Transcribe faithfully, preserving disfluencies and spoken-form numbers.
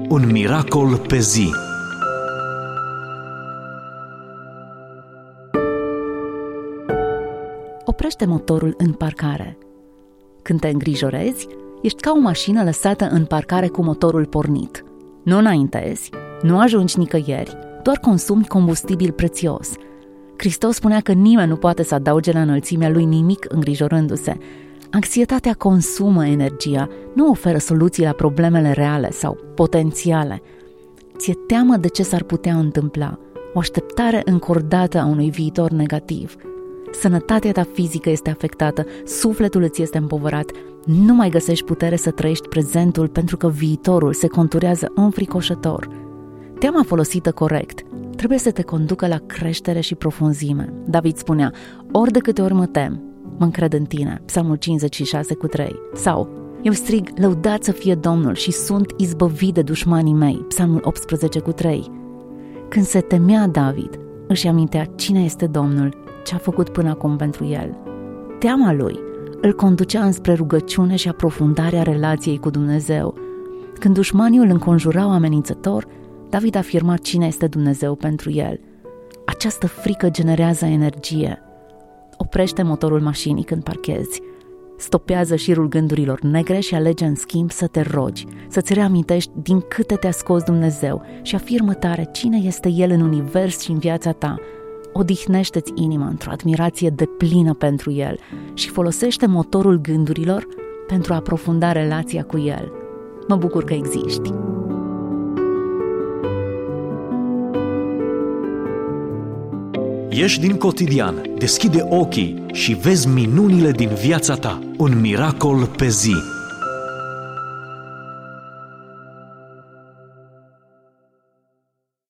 Un miracol pe zi. Oprește motorul în parcare. Când te îngrijorezi, ești ca o mașină lăsată în parcare cu motorul pornit. Nu înaintezi, nu ajungi nicăieri, doar consumi combustibil prețios. Hristos spunea că nimeni nu poate să adauge la înălțimea lui nimic îngrijorându-se. Anxietatea consumă energia, nu oferă soluții la problemele reale sau potențiale. Ți-e teamă de ce s-ar putea întâmpla, o așteptare încordată a unui viitor negativ. Sănătatea ta fizică este afectată, sufletul îți este împovărat, nu mai găsești putere să trăiești prezentul pentru că viitorul se conturează înfricoșător. Teama folosită corect trebuie să te conducă la creștere și profunzime. David spunea, ori de câte ori mă tem, mă încred în tine, Psalmul cincizeci și șase cu trei. Sau, eu strig, lăudat să fie Domnul și sunt izbăvit de dușmanii mei, Psalmul optsprezece cu trei. Când se temea David, își amintea cine este Domnul, ce a făcut până acum pentru el. Teama lui îl conducea înspre rugăciune și aprofundarea relației cu Dumnezeu. Când dușmanii îl înconjurau amenințător, David afirma cine este Dumnezeu pentru el. Această frică generează energie. Oprește motorul mașinii când parchezi. Stopează șirul gândurilor negre și alege în schimb să te rogi, să-ți reamintești din câte te-a scos Dumnezeu și afirmă tare cine este El în univers și în viața ta. Odihnește-ți inima într-o admirație deplină pentru El și folosește motorul gândurilor pentru a aprofunda relația cu El. Mă bucur că existi! Ieși din cotidian, deschide ochii și vezi minunile din viața ta. Un miracol pe zi.